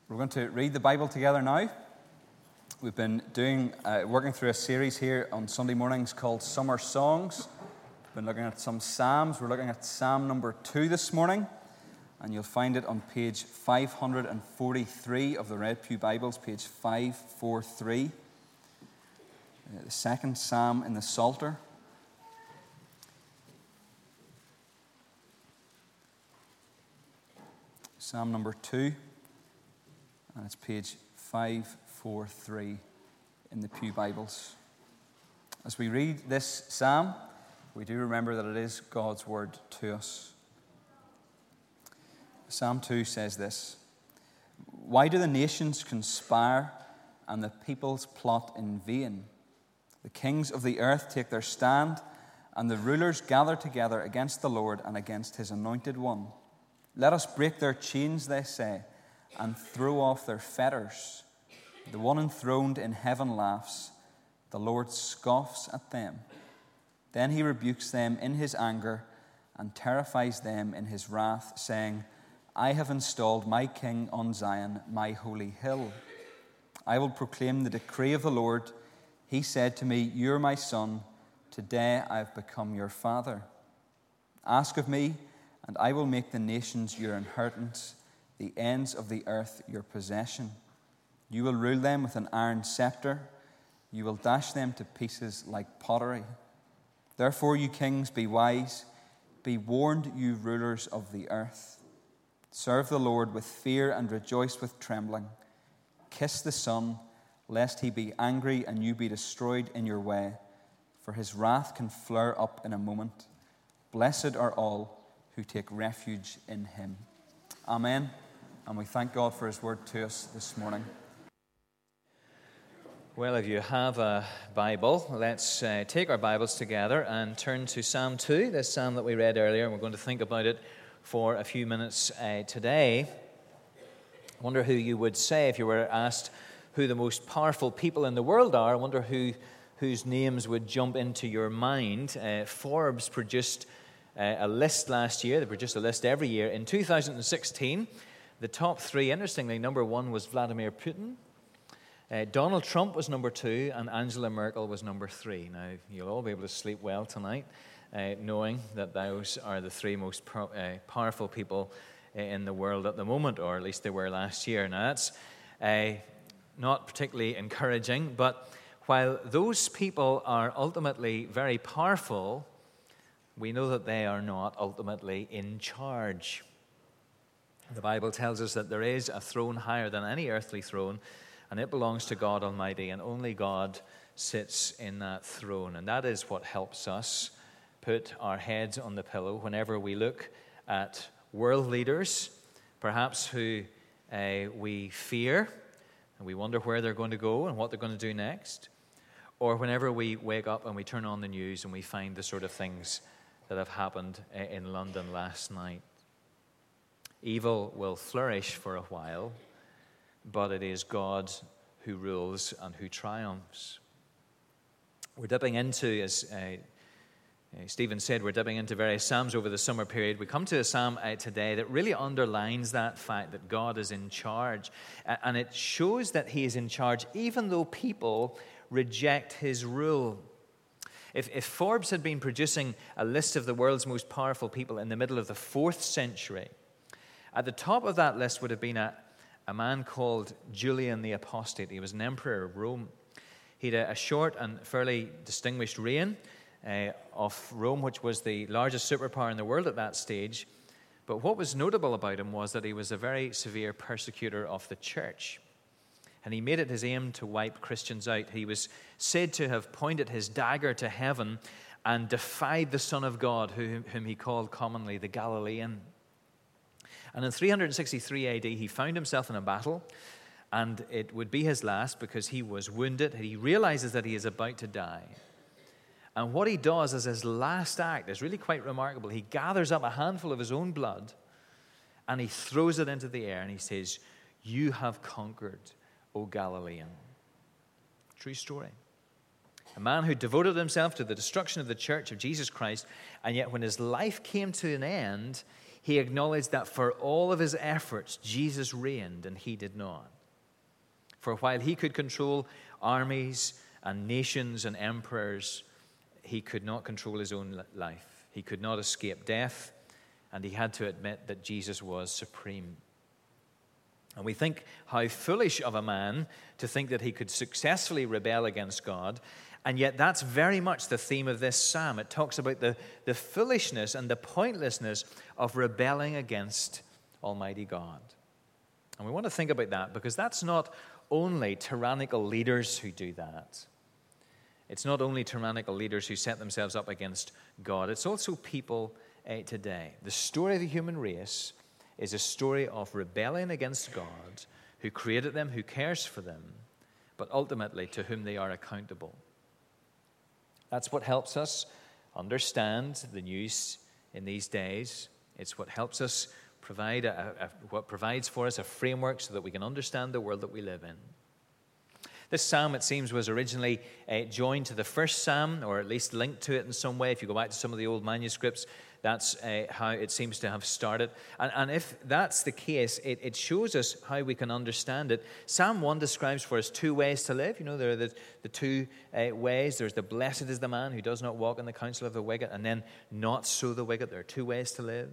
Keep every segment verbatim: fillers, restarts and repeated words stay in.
We're going to read the Bible together now. We've been doing, uh, working through a series here on Sunday mornings called Summer Songs. We've been looking at some Psalms. We're looking at Psalm number two this morning, and you'll find it on page five forty-three of the Red Pew Bibles, page five forty-three. Uh, the second Psalm in the Psalter. Psalm number two. And it's page five forty-three in the Pew Bibles. As we read this psalm, we do remember that it is God's word to us. Psalm two says this: "Why do the nations conspire and the peoples plot in vain? The kings of the earth take their stand, and the rulers gather together against the Lord and against his anointed one. Let us break their chains, they say, and throw off their fetters. The one enthroned in heaven laughs. The Lord scoffs at them. Then he rebukes them in his anger and terrifies them in his wrath, saying, I have installed my king on Zion, my holy hill. I will proclaim the decree of the Lord. He said to me, You are my son. Today I have become your father. Ask of me, and I will make the nations your inheritance, the ends of the earth your possession. You will rule them with an iron scepter. You will dash them to pieces like pottery. Therefore, you kings, be wise. Be warned, you rulers of the earth. Serve the Lord with fear and rejoice with trembling. Kiss the Son, lest he be angry and you be destroyed in your way, for his wrath can flare up in a moment. Blessed are all who take refuge in him." Amen. And we thank God for his word to us this morning. Well, if you have a Bible, let's uh, take our Bibles together and turn to Psalm two, this psalm that we read earlier, and we're going to think about it for a few minutes uh, today. I wonder who you would say if you were asked who the most powerful people in the world are. I wonder who whose names would jump into your mind. Uh, Forbes produced uh, a list last year. They produce a list every year. In two thousand sixteen, the top three, interestingly, number one was Vladimir Putin. Uh, Donald Trump was number two, and Angela Merkel was number three. Now, you'll all be able to sleep well tonight, uh, knowing that those are the three most pro- uh, powerful people in the world at the moment, or at least they were last year. Now, that's uh, not particularly encouraging, but while those people are ultimately very powerful, we know that they are not ultimately in charge. The Bible tells us that there is a throne higher than any earthly throne, and it belongs to God Almighty, and only God sits in that throne. And that is what helps us put our heads on the pillow whenever we look at world leaders, perhaps who uh, we fear, and we wonder where they're going to go and what they're going to do next, or whenever we wake up and we turn on the news and we find the sort of things that have happened in London last night. Evil will flourish for a while, but it is God who rules and who triumphs. We're dipping into, as uh, Stephen said, we're dipping into various psalms over the summer period. We come to a psalm uh, today that really underlines that fact that God is in charge. And it shows that he is in charge even though people reject his rule. If, if Forbes had been producing a list of the world's most powerful people in the middle of the fourth century, at the top of that list would have been a, a man called Julian the Apostate. He was an emperor of Rome. He had a, a short and fairly distinguished reign uh, of Rome, which was the largest superpower in the world at that stage. But what was notable about him was that he was a very severe persecutor of the church. And he made it his aim to wipe Christians out. He was said to have pointed his dagger to heaven and defied the Son of God, whom, whom he called commonly the Galilean. And in three sixty-three A D, he found himself in a battle, and it would be his last because he was wounded. He realizes that he is about to die. And what he does as his last act is really quite remarkable. He gathers up a handful of his own blood, and he throws it into the air, and he says, You have conquered, O Galilean. True story. A man who devoted himself to the destruction of the church of Jesus Christ, and yet when his life came to an end, he acknowledged that for all of his efforts, Jesus reigned and he did not. For while he could control armies and nations and emperors, he could not control his own life. He could not escape death, and he had to admit that Jesus was supreme. And we think how foolish of a man to think that he could successfully rebel against God. And yet that's very much the theme of this psalm. It talks about the, the foolishness and the pointlessness of rebelling against Almighty God. And we want to think about that because that's not only tyrannical leaders who do that. It's not only tyrannical leaders who set themselves up against God. It's also people uh, today. The story of the human race is a story of rebellion against God, who created them, who cares for them, but ultimately to whom they are accountable. That's what helps us understand the news in these days. It's what helps us provide, a, a, what provides for us a framework so that we can understand the world that we live in. This psalm, it seems, was originally uh, joined to the first psalm, or at least linked to it in some way. If you go back to some of the old manuscripts, that's uh, how it seems to have started. And, and if that's the case, it, it shows us how we can understand it. Psalm one describes for us two ways to live. You know, there are the, the two uh, ways. There's the blessed is the man who does not walk in the counsel of the wicked, and then not so the wicked. There are two ways to live.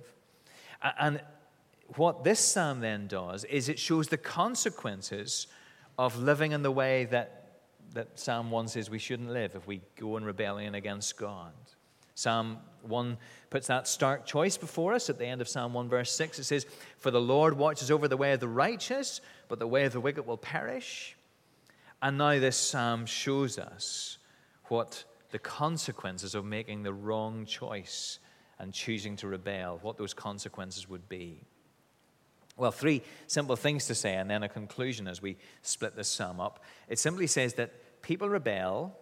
And what this psalm then does is it shows the consequences of living in the way that, that Psalm one says we shouldn't live if we go in rebellion against God. Psalm one puts that stark choice before us at the end of Psalm one, verse six. It says, "For the Lord watches over the way of the righteous, but the way of the wicked will perish." And now this psalm shows us what the consequences of making the wrong choice and choosing to rebel, what those consequences would be. Well, three simple things to say, and then a conclusion as we split this psalm up. It simply says that people rebel,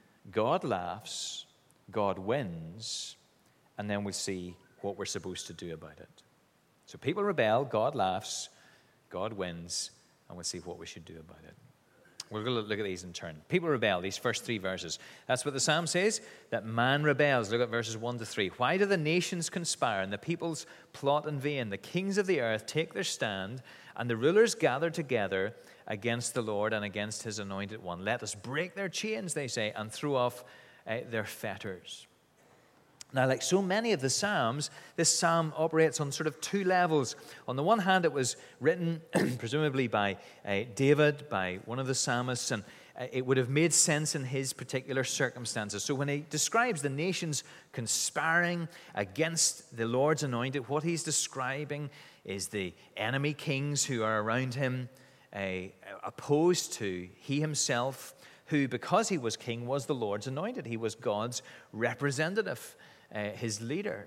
God laughs, God wins, and then we see what we're supposed to do about it. So people rebel, God laughs, God wins, and we'll see what we should do about it. We're going to look at these in turn. People rebel, these first three verses. That's what the psalm says, that man rebels. Look at verses one to three. "Why do the nations conspire and the peoples plot in vain? The kings of the earth take their stand, and the rulers gather together against the Lord and against his anointed one. Let us break their chains," they say, "and throw off uh, their fetters." Now, like so many of the Psalms, this psalm operates on sort of two levels. On the one hand, it was written presumably by uh, David, by one of the psalmists, and uh, it would have made sense in his particular circumstances. So when he describes the nations conspiring against the Lord's anointed, what he's describing is the enemy kings who are around him, uh, opposed to he himself, who, because he was king, was the Lord's anointed. He was God's representative. Uh, his leader.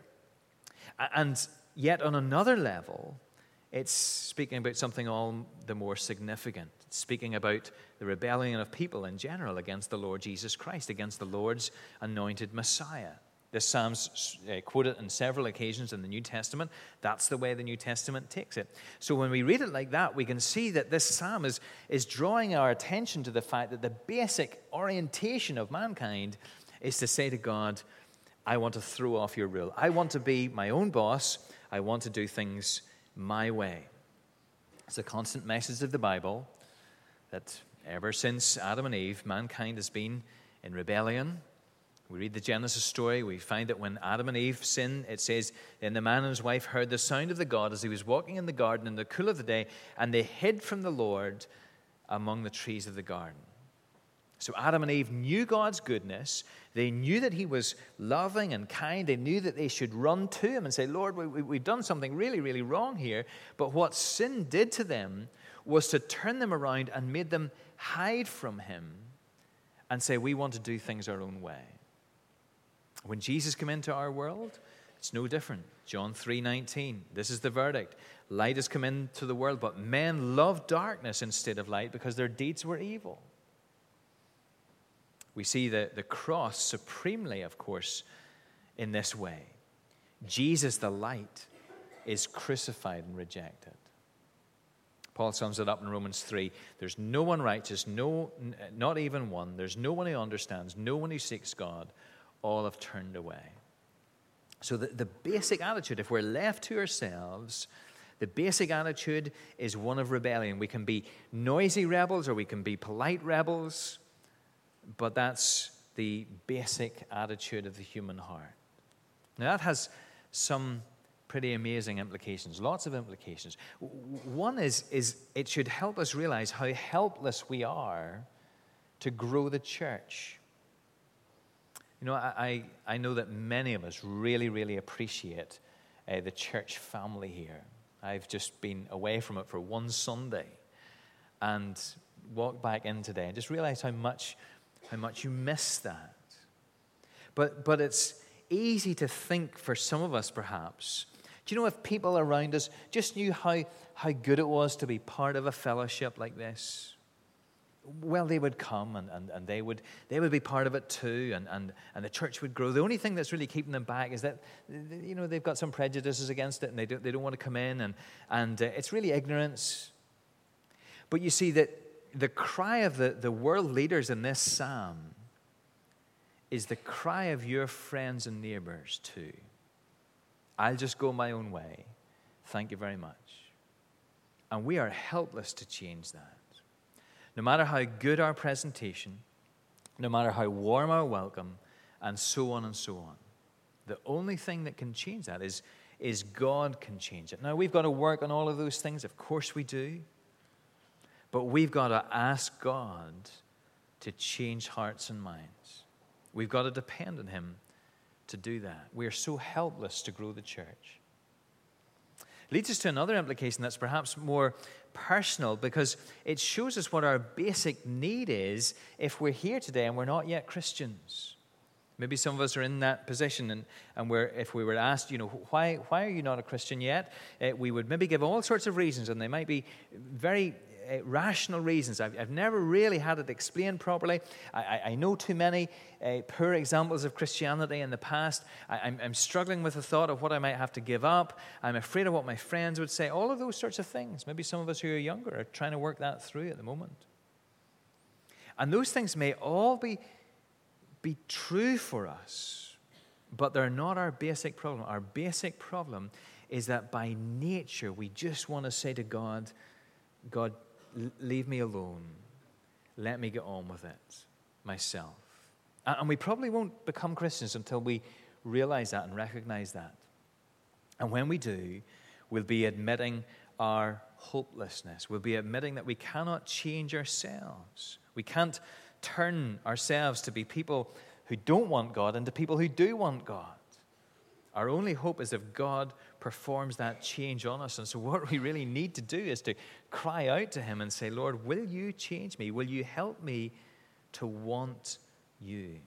And yet on another level, it's speaking about something all the more significant. It's speaking about the rebellion of people in general against the Lord Jesus Christ, against the Lord's anointed Messiah. This psalm's uh, quoted on several occasions in the New Testament. That's the way the New Testament takes it. So when we read it like that, we can see that this psalm is, is drawing our attention to the fact that the basic orientation of mankind is to say to God, I want to throw off your rule. I want to be my own boss. I want to do things my way. It's a constant message of the Bible that ever since Adam and Eve, mankind has been in rebellion. We read the Genesis story. We find that when Adam and Eve sinned, it says, "And the man and his wife heard the sound of the God as he was walking in the garden in the cool of the day, and they hid from the Lord among the trees of the garden." So Adam and Eve knew God's goodness. They knew that he was loving and kind. They knew that they should run to him and say, "Lord, we, we, we've done something really, really wrong here." But what sin did to them was to turn them around and made them hide from him and say, we want to do things our own way. When Jesus came into our world, it's no different. John three nineteen, this is the verdict. Light has come into the world, but men loved darkness instead of light because their deeds were evil. We see the, the cross supremely, of course, in this way. Jesus, the light, is crucified and rejected. Paul sums it up in Romans three. There's no one righteous, no, not even one. There's no one who understands, no one who seeks God. All have turned away. So the, the basic attitude, if we're left to ourselves, the basic attitude is one of rebellion. We can be noisy rebels or we can be polite rebels, but that's the basic attitude of the human heart. Now that has some pretty amazing implications, lots of implications. One is, is it should help us realize how helpless we are to grow the church. You know, I, I know that many of us really, really appreciate uh, the church family here. I've just been away from it for one Sunday and walked back in today and just realized how much, how much you miss that. But, but it's easy to think for some of us, perhaps. Do you know if people around us just knew how, how good it was to be part of a fellowship like this? Well, they would come and, and, and they would they would be part of it too, and, and, and the church would grow. The only thing that's really keeping them back is that, you know, they've got some prejudices against it and they don't, they don't want to come in, and, and uh, it's really ignorance. But you see that the cry of the, the world leaders in this psalm is the cry of your friends and neighbors too. I'll just go my own way. Thank you very much. And we are helpless to change that. No matter how good our presentation, no matter how warm our welcome, and so on and so on. The only thing that can change that is, is God can change it. Now, we've got to work on all of those things. Of course we do. But we've got to ask God to change hearts and minds. We've got to depend on Him to do that. We are so helpless to grow the church. Leads us to another implication that's perhaps more personal, because it shows us what our basic need is if we're here today and we're not yet Christians. Maybe some of us are in that position, and, and we're, if we were asked, you know, why, why are you not a Christian yet? Uh, we would maybe give all sorts of reasons, and they might be very uh, rational reasons. I've, I've never really had it explained properly. I, I, I know too many uh, poor examples of Christianity in the past. I, I'm, I'm struggling with the thought of what I might have to give up. I'm afraid of what my friends would say. All of those sorts of things. Maybe some of us who are younger are trying to work that through at the moment. And those things may all be be true for us, but they're not our basic problem. Our basic problem is that by nature we just want to say to God, God, leave me alone. Let me get on with it myself. And we probably won't become Christians until we realize that and recognize that. And when we do, we'll be admitting our hopelessness. We'll be admitting that we cannot change ourselves. We can't turn ourselves to be people who don't want God into people who do want God. Our only hope is if God performs that change on us. And so what we really need to do is to cry out to Him and say, Lord, will you change me? Will you help me to want you?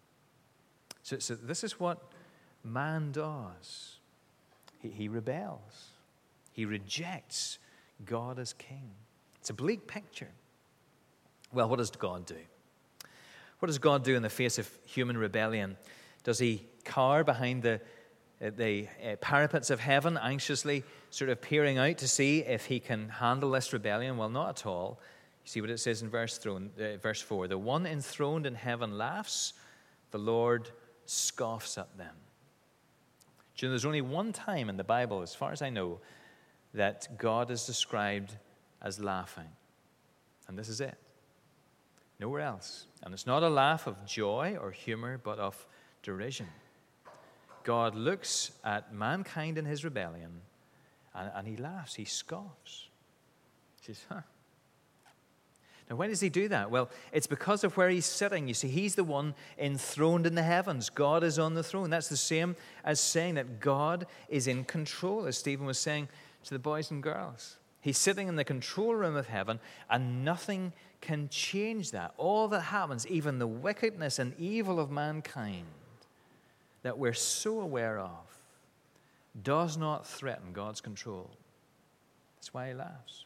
So, so this is what man does. He, he rebels. He rejects God as king. It's a bleak picture. Well, what does God do? What does God do in the face of human rebellion? Does He cower behind the, the uh, parapets of heaven, anxiously sort of peering out to see if He can handle this rebellion? Well, not at all. You see what it says in verse, throne, uh, verse four. The one enthroned in heaven laughs, the Lord scoffs at them. Do you know, there's only one time in the Bible, as far as I know, that God is described as laughing. And this is it. Nowhere else. And it's not a laugh of joy or humor, but of derision. God looks at mankind in his rebellion, and, and He laughs, He scoffs. He says, huh. Now, when does He do that? Well, it's because of where He's sitting. You see, He's the one enthroned in the heavens. God is on the throne. That's the same as saying that God is in control, as Stephen was saying to the boys and girls. He's sitting in the control room of heaven, and nothing can change that. All that happens, even the wickedness and evil of mankind that we're so aware of, does not threaten God's control. That's why He laughs.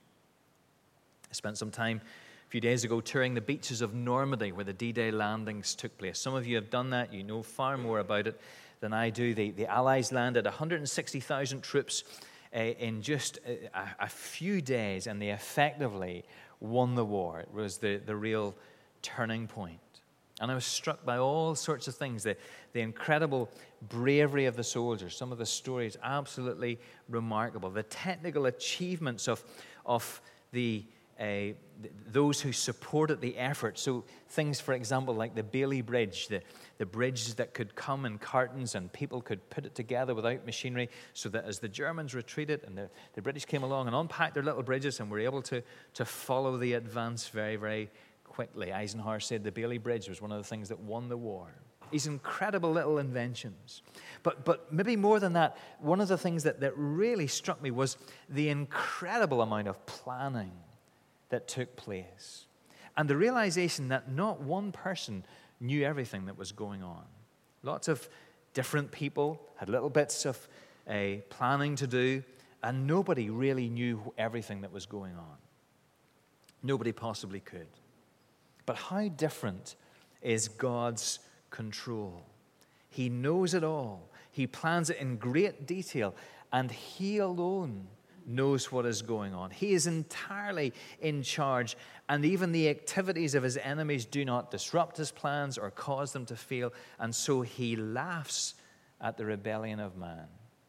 I spent some time a few days ago touring the beaches of Normandy where the D-Day landings took place. Some of you have done that. You know far more about it than I do. The, the Allies landed one hundred sixty thousand troops uh, in just a, a few days, and they effectively won the war. It was the, the real turning point. And I was struck by all sorts of things, the, the incredible bravery of the soldiers, some of the stories absolutely remarkable, the technical achievements of, of the uh, those who supported the effort. So things, for example, like the Bailey Bridge, the, the bridges that could come in cartons and people could put it together without machinery, so that as the Germans retreated and the, the British came along and unpacked their little bridges and were able to, to follow the advance very, very quickly. Eisenhower said the Bailey Bridge was one of the things that won the war. These incredible little inventions. But but maybe more than that, one of the things that, that really struck me was the incredible amount of planning that took place. And the realization that not one person knew everything that was going on. Lots of different people had little bits of uh, planning to do, and nobody really knew everything that was going on. Nobody possibly could. But how different is God's control? He knows it all. He plans it in great detail, and He alone knows what is going on. He is entirely in charge, and even the activities of His enemies do not disrupt His plans or cause them to fail, and so He laughs at the rebellion of man.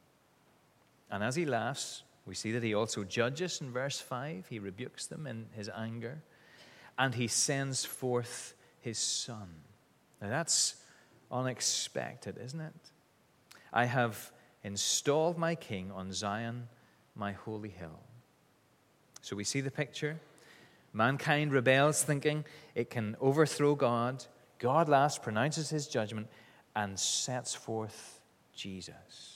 And as He laughs, we see that He also judges in verse five. He rebukes them in His anger, and He sends forth His Son. Now that's unexpected, isn't it? I have installed my King on Zion, my holy hill. So we see the picture. Mankind rebels, thinking it can overthrow God. God last pronounces His judgment and sets forth Jesus.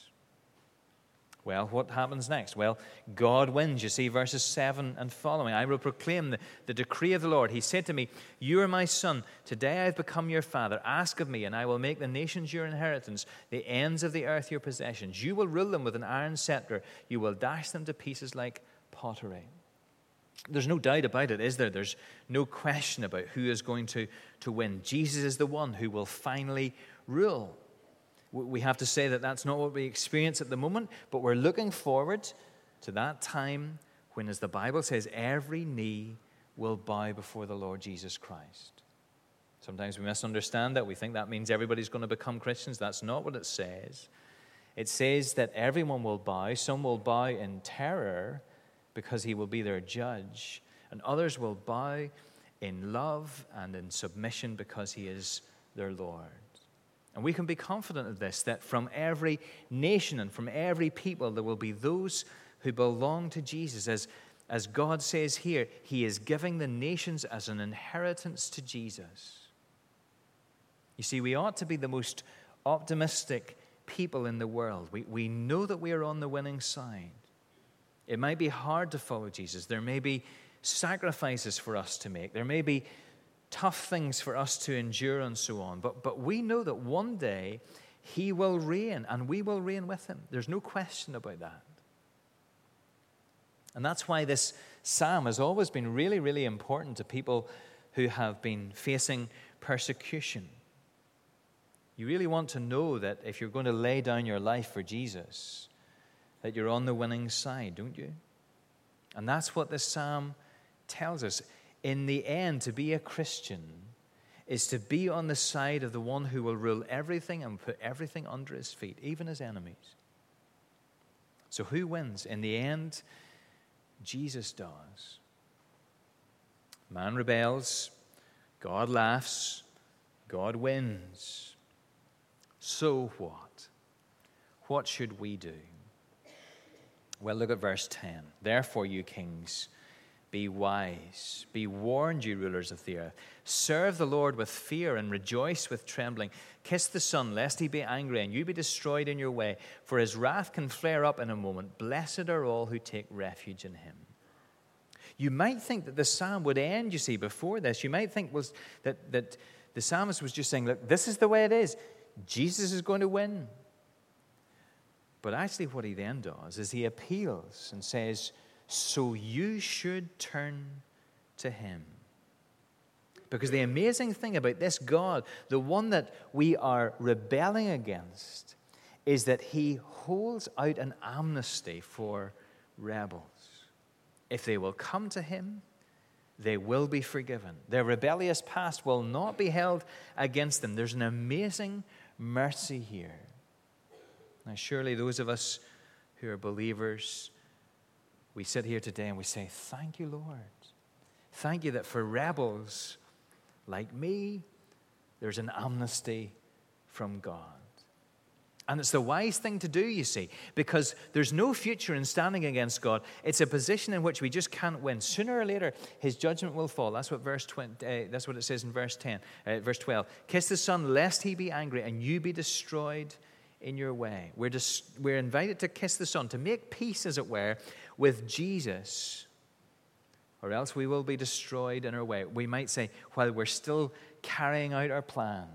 Well, what happens next? Well, God wins. You see, verses seven and following. I will proclaim the, the decree of the Lord. He said to me, you are my son. Today I have become your father. Ask of me, and I will make the nations your inheritance, the ends of the earth your possessions. You will rule them with an iron scepter. You will dash them to pieces like pottery. There's no doubt about it, is there? There's no question about who is going to, to win. Jesus is the one who will finally rule. We have to say that that's not what we experience at the moment, but we're looking forward to that time when, as the Bible says, every knee will bow before the Lord Jesus Christ. Sometimes we misunderstand that. We think that means everybody's going to become Christians. That's not what it says. It says that everyone will bow. Some will bow in terror because He will be their judge, and others will bow in love and in submission because He is their Lord. And we can be confident of this, that from every nation and from every people there will be those who belong to Jesus. As, as God says here, He is giving the nations as an inheritance to Jesus. You see, we ought to be the most optimistic people in the world. We, we know that we are on the winning side. It might be hard to follow Jesus. There may be sacrifices for us to make. There may be tough things for us to endure and so on. But, but we know that one day He will reign, and we will reign with Him. There's no question about that. And that's why this psalm has always been really, really important to people who have been facing persecution. You really want to know that if you're going to lay down your life for Jesus, that you're on the winning side, don't you? And that's what this psalm tells us. In the end, to be a Christian is to be on the side of the one who will rule everything and put everything under His feet, even His enemies. So who wins? In the end, Jesus does. Man rebels, God laughs, God wins. So what? What should we do? Well, look at verse ten. Therefore, you kings, be wise. Be warned, you rulers of the earth. Serve the Lord with fear and rejoice with trembling. Kiss the Son, lest He be angry and you be destroyed in your way. For His wrath can flare up in a moment. Blessed are all who take refuge in Him. You might think that the psalm would end, you see, before this. You might think was that, that the psalmist was just saying, look, this is the way it is. Jesus is going to win. But actually what he then does is he appeals and says, so you should turn to Him. Because the amazing thing about this God, the one that we are rebelling against, is that He holds out an amnesty for rebels. If they will come to Him, they will be forgiven. Their rebellious past will not be held against them. There's an amazing mercy here. Now, surely those of us who are believers, we sit here today and we say, thank you, Lord. Thank you that for rebels like me, there's an amnesty from God. And it's the wise thing to do, you see, because there's no future in standing against God. It's a position in which we just can't win. Sooner or later, his judgment will fall. That's what verse twenty, uh, that's what it says in verse ten, uh, verse twelve. Kiss the Son, lest he be angry, and you be destroyed in your way. We're dis- we're invited to kiss the Son, to make peace, as it were, with Jesus, or else we will be destroyed in our way. We might say, while we're still carrying out our plans.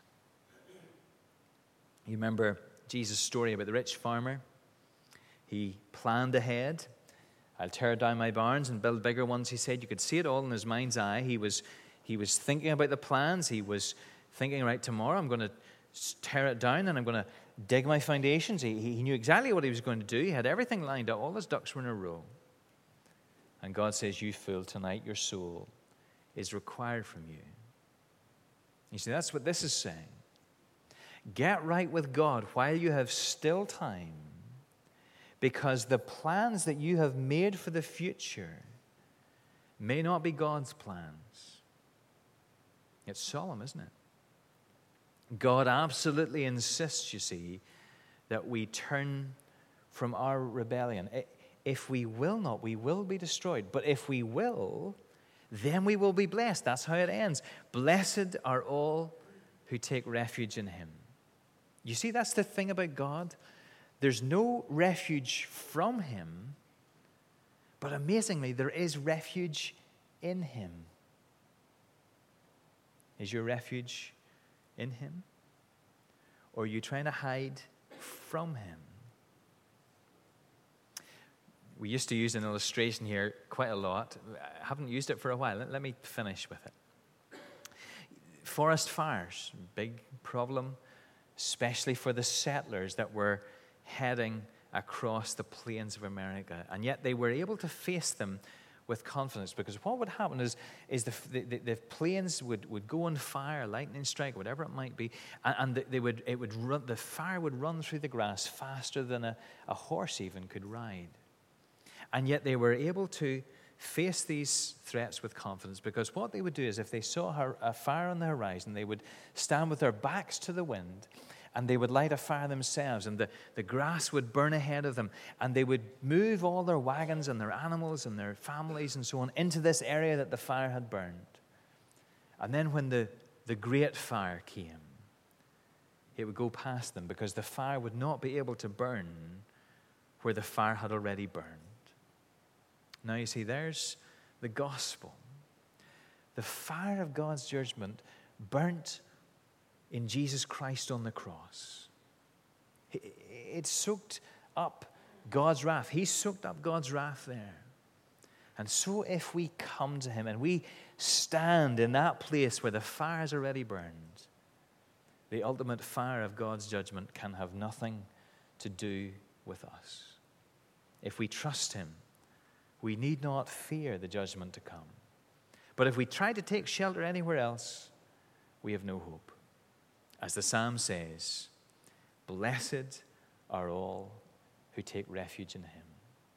You remember Jesus' story about the rich farmer? He planned ahead. I'll tear down my barns and build bigger ones, he said. You could see it all in his mind's eye. He was, he was thinking about the plans. He was thinking, right, tomorrow I'm going to tear it down and I'm going to dig my foundations. He, he knew exactly what he was going to do. He had everything lined up. All his ducks were in a row. And God says, you fool, tonight your soul is required from you. You see, that's what this is saying. Get right with God while you have still time, because the plans that you have made for the future may not be God's plans. It's solemn, isn't it? God absolutely insists, you see, that we turn from our rebellion. If we will not, we will be destroyed. But if we will, then we will be blessed. That's how it ends. Blessed are all who take refuge in him. You see, that's the thing about God. There's no refuge from him, but amazingly, there is refuge in him. Is your refuge in him? Or are you trying to hide from him? We used to use an illustration here quite a lot. I haven't used it for a while. Let, let me finish with it. Forest fires, big problem, especially for the settlers that were heading across the plains of America. And yet they were able to face them with confidence, because what would happen is, is the, the, the plains would, would go on fire, lightning strike, whatever it might be, and, and they would, it would run, the fire would run through the grass faster than a, a horse even could ride. And yet they were able to face these threats with confidence, because what they would do is, if they saw a fire on the horizon, they would stand with their backs to the wind and they would light a fire themselves, and the, the grass would burn ahead of them, and they would move all their wagons and their animals and their families and so on into this area that the fire had burned. And then when the, the great fire came, it would go past them, because the fire would not be able to burn where the fire had already burned. Now you see, there's the gospel. The fire of God's judgment burnt in Jesus Christ on the cross. It soaked up God's wrath. He soaked up God's wrath there. And so if we come to him and we stand in that place where the fire has already burned, the ultimate fire of God's judgment can have nothing to do with us. If we trust him, we need not fear the judgment to come. But if we try to take shelter anywhere else, we have no hope. As the psalm says, blessed are all who take refuge in him.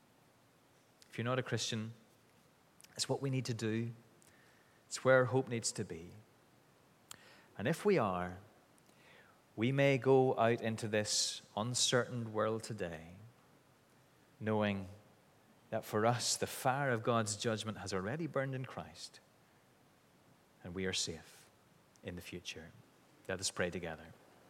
If you're not a Christian, it's what we need to do. It's where our hope needs to be. And if we are, we may go out into this uncertain world today knowing that for us, the fire of God's judgment has already burned in Christ, and we are safe in the future. Let us pray together.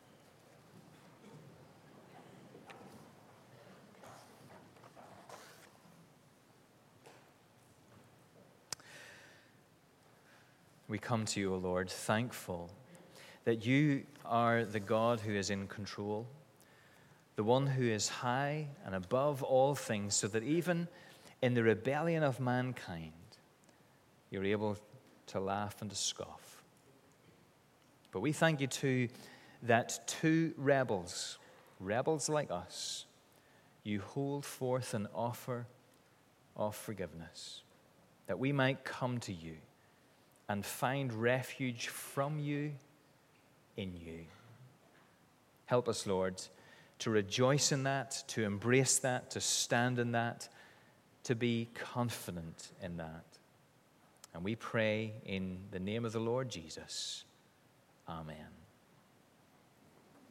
We come to you, O Lord, thankful that you are the God who is in control, the one who is high and above all things, so that even in the rebellion of mankind, you're able to laugh and to scoff. But we thank you too that two rebels, rebels like us, you hold forth an offer of forgiveness. that we might come to you and find refuge from you in you. Help us, Lord, to rejoice in that, to embrace that, to stand in that, to be confident in that. And we pray in the name of the Lord Jesus. Amen.